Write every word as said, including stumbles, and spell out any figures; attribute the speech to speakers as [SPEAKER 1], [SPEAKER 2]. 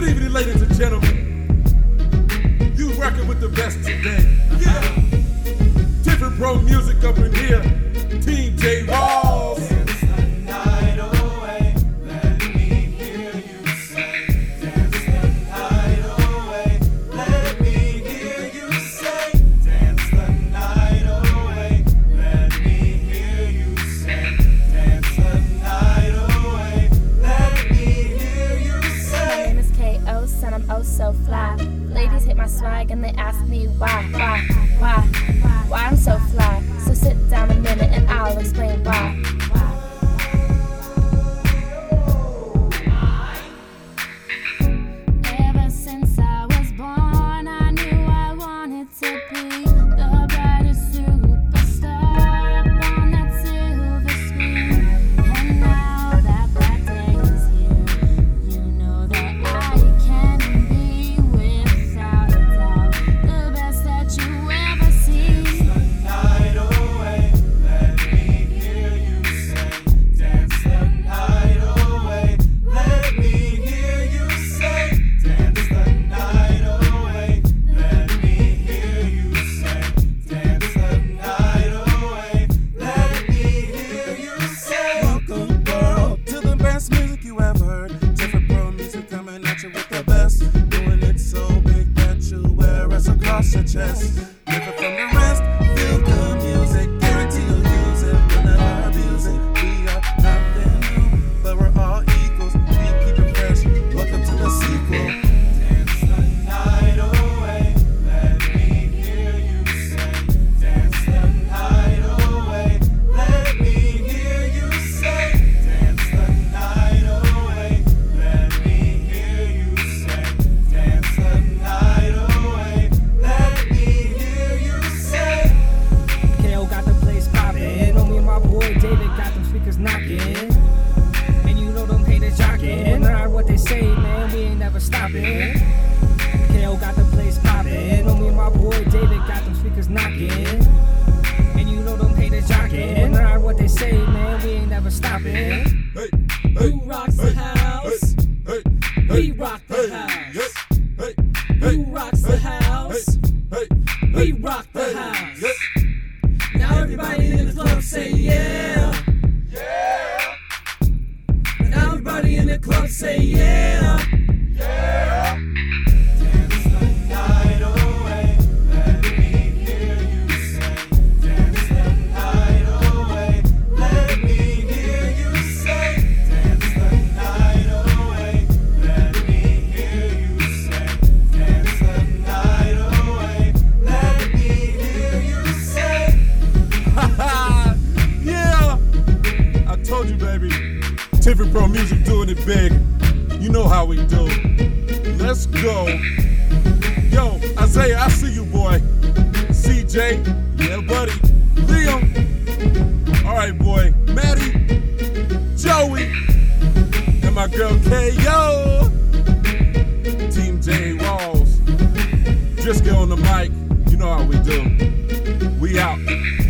[SPEAKER 1] Good evening, ladies and gentlemen. You working with the best today. Yeah. Different Pro Music up in here. Team J Walls.
[SPEAKER 2] Dance the night away. Let me hear you say. Dance the night away. Let me hear you say. Dance the night away. Let me hear you say. Dance the night away. Let me hear you say.
[SPEAKER 3] My name is K O, son, I'm oh so fly. Ladies hit my swag and they ask me why, why, why, why I'm so fly. So sit down a minute and I'll explain why. Ever since I was born, I knew I wanted to be the brightest superstar up on that silver screen. And now that that day is here, you know that I can be without a doubt the best that you ever seen.
[SPEAKER 2] Night away, let me hear you say. Dance the night away, let me hear you say. Dance the night away, let me hear you say. Dance the night away, let me hear you say. Welcome, world, to the best music you ever heard. Different Pro Music coming at you with the best. Doing it so big that you wear us across your chest. Different from the rest, feel good music, guarantee you'll use it, we'll never abuse it. We are nothing new, but we're all equals. We keep it fresh, welcome to the sequel. Dance the night away, let me hear you say. Dance the night away, let me hear you say. Dance the night away, let me hear you say. Dance the night away, let me hear you say.
[SPEAKER 4] K O got the place poppin'. Know me and my boy David got them speakers knockin'. And you know them haters jockin'. No matter what they say, man, we ain't never stoppin'. K O got the place poppin'. Know me and my boy David got them speakers knockin'. And you know them haters jockin'. No matter what they say, man, we ain't never stoppin'.
[SPEAKER 1] Hey, hey,
[SPEAKER 4] Who rocks the house?
[SPEAKER 1] hey, hey,
[SPEAKER 4] We rock the
[SPEAKER 1] hey,
[SPEAKER 4] house.
[SPEAKER 1] hey, hey,
[SPEAKER 4] Who rocks the house?
[SPEAKER 1] hey,
[SPEAKER 4] We
[SPEAKER 1] hey,
[SPEAKER 4] rock the
[SPEAKER 1] hey,
[SPEAKER 4] house.
[SPEAKER 1] hey.
[SPEAKER 4] Now everybody in the club say yeah.
[SPEAKER 1] Yeah,
[SPEAKER 4] Now everybody in the club say yeah.
[SPEAKER 1] yeah.
[SPEAKER 2] Dance the night away, let me hear you say. Dance the night away, let me hear you say. Dance the night away, let me hear you say. Dance the night away, let me hear you say.
[SPEAKER 1] Yeah, I told you, baby. Different Pro Music doing it big. You know how we do. Let's go. Yo, Isaiah, I see you, boy. C J, yeah, buddy. Liam, all right, boy. Maddie, Joey, and my girl K O. Team J Walls. Just get on the mic. You know how we do. We out.